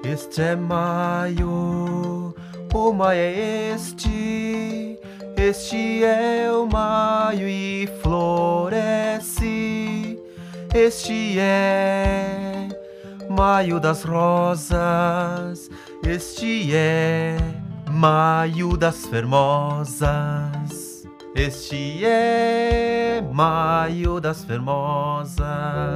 Este é maio, o maio é este. Este é o maio e floresce. Este é maio das rosas. Este é maio das formosas. Este é maio das formosas.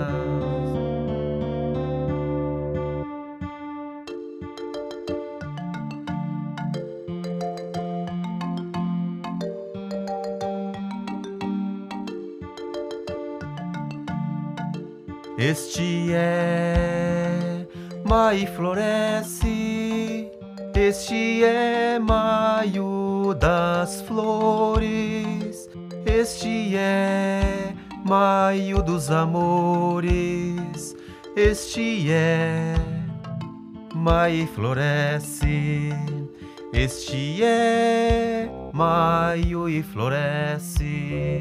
Este é maio floresce. Este é maio das flores. Este é maio dos amores. Este é maio floresce. Este é maio e floresce.